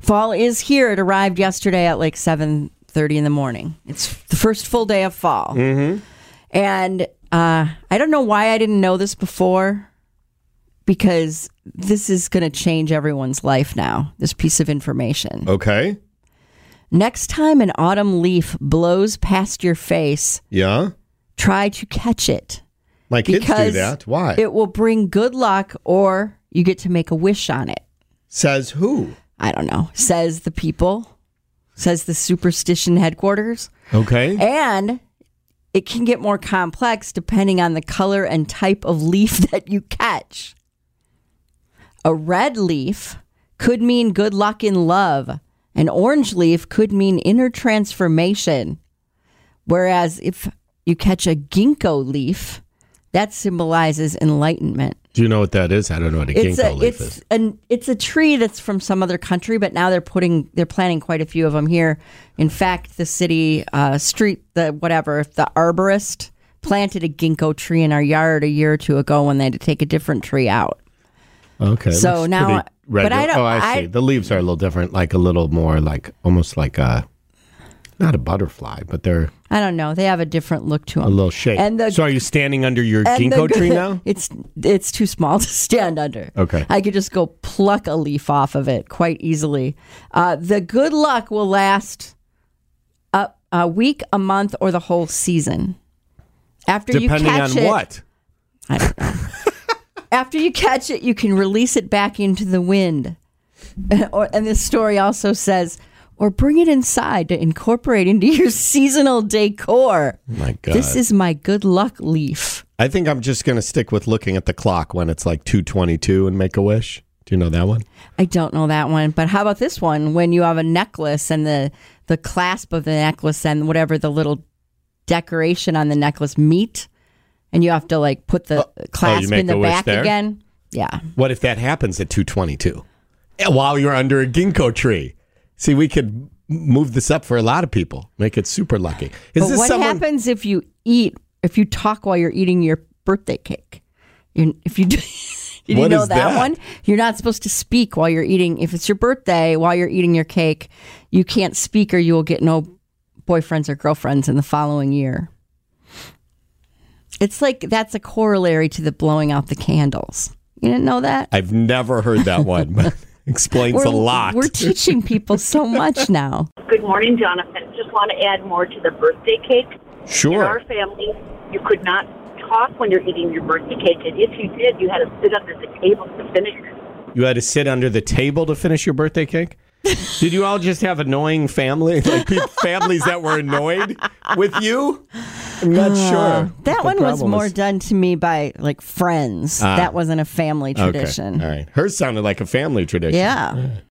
Fall is here. It arrived yesterday at like 7:30 in the morning. It's the first full day of fall. Mm-hmm. And I don't know why I didn't know this before, because this is going to change everyone's life now, this piece of information. Okay. Next time an autumn leaf blows past your face, try to catch it. My kids do that. Why? It will bring good luck, or you get to make a wish on it. Says who? I don't know. Says the people. Says the superstition headquarters. Okay. And it can get more complex depending on the color and type of leaf that you catch. A red leaf could mean good luck in love. An orange leaf could mean inner transformation. Whereas if you catch a ginkgo leaf, that symbolizes enlightenment. Do you know what that is? I don't know what a ginkgo leaf is. It's a tree that's from some other country, but now they're planting quite a few of them here. In fact, the city the arborist planted a ginkgo tree in our yard a year or two ago when they had to take a different tree out. Okay. So now, but I don't. Oh, I see. The leaves are a little different, like a little more like almost like not a butterfly, but they're. I don't know. They have a different look to them. A little shape. So are you standing under your ginkgo tree now? It's too small to stand under. Okay. I could just go pluck a leaf off of it quite easily. The good luck will last a week, a month, or the whole season. Depending on what? I don't know. After you catch it, you can release it back into the wind. And this story also says, or bring it inside to incorporate into your seasonal decor. Oh my God. This is my good luck leaf. I think I'm just going to stick with looking at the clock when it's like 2:22 and make a wish. Do you know that one? I don't know that one. But how about this one? When you have a necklace and the clasp of the necklace and whatever the little decoration on the necklace meet, and you have to like put the clasp in the back again. Yeah. What if that happens at 2:22 while you're under a ginkgo tree? See, we could move this up for a lot of people. Make it super lucky. What happens if you talk while you're eating your birthday cake? If you do, you know that one? You're not supposed to speak while you're eating. If it's your birthday, while you're eating your cake, you can't speak or you will get no boyfriends or girlfriends in the following year. It's like that's a corollary to the blowing out the candles. You didn't know that? I've never heard that one, but explains a lot. We're teaching people so much now. Good morning, Jonathan. Just want to add more to the birthday cake. Sure. In our family, you could not talk when you're eating your birthday cake, and if you did, you had to sit under the table to finish it. You had to sit under the table to finish your birthday cake? Did you all just have annoying family, like families that were annoyed with you? I'm not sure. That one was more done to me by like friends. That wasn't a family tradition. Okay. All right. Hers sounded like a family tradition. Yeah.